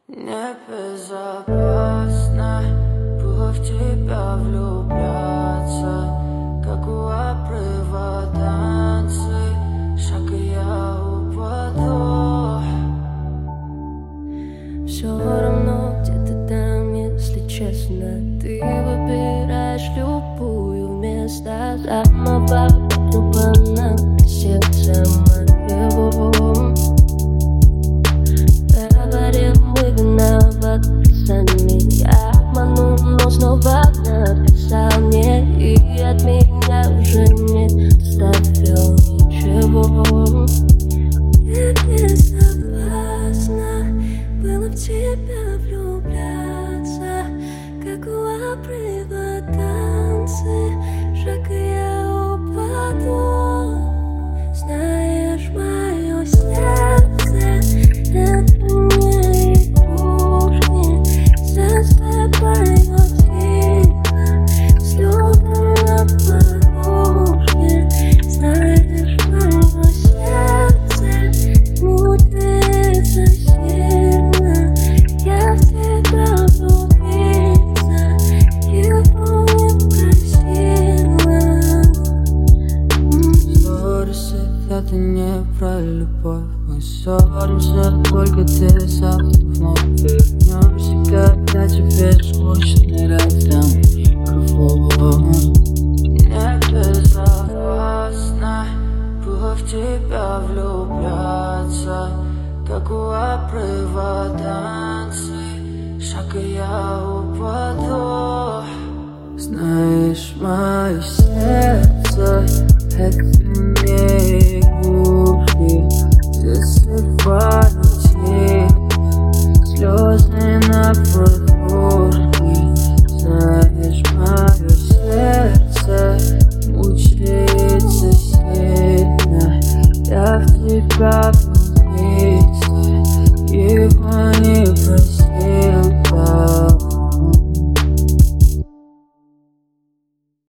Небезопасно было в тебя влюбляться, как у обрыва танцы, шаг и я упаду. Все равно где-то там, если честно, ты выбираешь любую вместо самого глупого сердца моего. Говорил, мы виноваты сами, я обманул, но снова написал мне, и от меня уже не оставил ничего. Небезопасно было в тебя влюбляться, как у обрыва танцы, шаг и я упаду. Знаешь, мое сердце — это не игрушки, засыпают тихо слезы на подушке. Знаешь, мое сердце мучается сильно, я в тебя влюбиться его не просила. Ссоришься, это не про любовь. Мы ссоримся, только ты завтра вновь вернешься, когда тебе скучно рядом никого. Небезопасно было в тебя влюбляться, как у обрыва танцы, шаг и я упаду. Знаешь, мое сердце — это не игрушки, засыпают тихо слезы на подушке. Знаешь, мое сердце мучается сильно, я в тебя